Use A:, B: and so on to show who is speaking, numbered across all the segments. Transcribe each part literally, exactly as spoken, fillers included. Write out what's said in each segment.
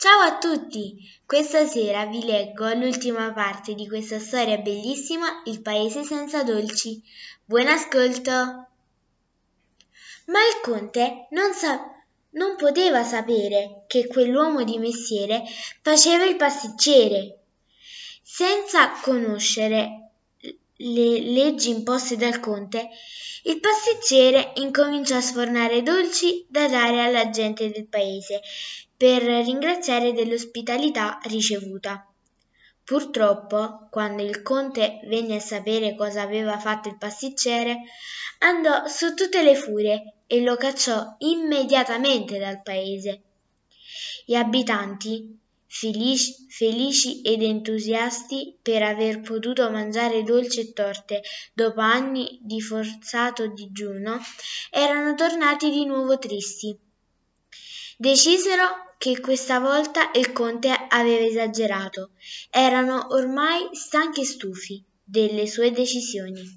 A: Ciao a tutti! Questa sera vi leggo l'ultima parte di questa storia bellissima, Il paese senza dolci. Buon ascolto! Ma il conte non, sa- non poteva sapere che quell'uomo di mestiere faceva il pasticcere. Senza conoscere le leggi imposte dal conte, il pasticcere incominciò a sfornare dolci da dare alla gente del paese per ringraziare dell'ospitalità ricevuta. Purtroppo, quando il conte venne a sapere cosa aveva fatto il pasticcere, andò su tutte le furie e lo cacciò immediatamente dal paese. Gli abitanti, felici, felici ed entusiasti per aver potuto mangiare dolci e torte dopo anni di forzato digiuno, erano tornati di nuovo tristi. Decisero che questa volta il conte aveva esagerato. Erano ormai stanchi e stufi delle sue decisioni.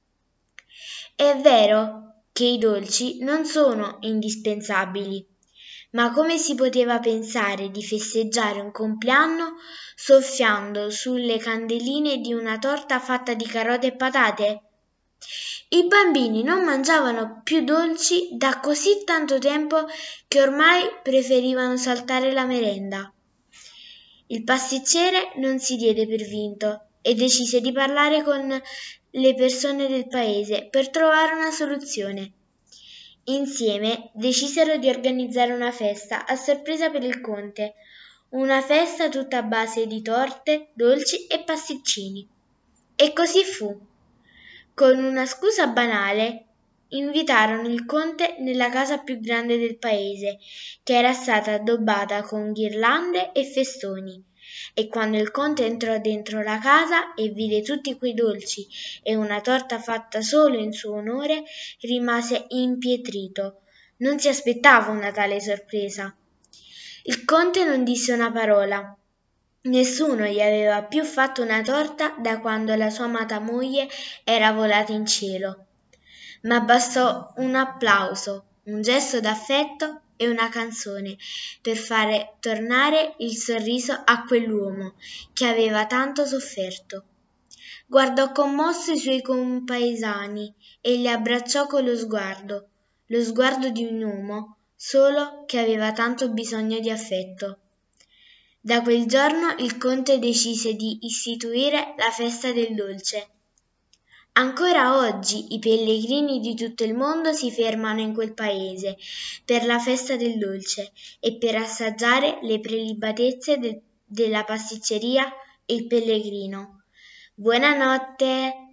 A: È vero che i dolci non sono indispensabili, ma come si poteva pensare di festeggiare un compleanno soffiando sulle candeline di una torta fatta di carote e patate? I bambini non mangiavano più dolci da così tanto tempo che ormai preferivano saltare la merenda. Il pasticcere non si diede per vinto e decise di parlare con le persone del paese per trovare una soluzione. Insieme decisero di organizzare una festa a sorpresa per il conte, una festa tutta a base di torte, dolci e pasticcini. E così fu. Con una scusa banale, invitarono il conte nella casa più grande del paese, che era stata addobbata con ghirlande e festoni. E quando il conte entrò dentro la casa e vide tutti quei dolci e una torta fatta solo in suo onore, rimase impietrito. Non si aspettava una tale sorpresa. Il conte non disse una parola. Nessuno gli aveva più fatto una torta da quando la sua amata moglie era volata in cielo. Ma bastò un applauso, un gesto d'affetto e una canzone per fare tornare il sorriso a quell'uomo che aveva tanto sofferto. Guardò commosso i suoi compaesani e li abbracciò con lo sguardo, lo sguardo di un uomo solo che aveva tanto bisogno di affetto. Da quel giorno il conte decise di istituire la festa del dolce. Ancora oggi i pellegrini di tutto il mondo si fermano in quel paese per la festa del dolce e per assaggiare le prelibatezze de- della pasticceria Il Pellegrino. Buonanotte!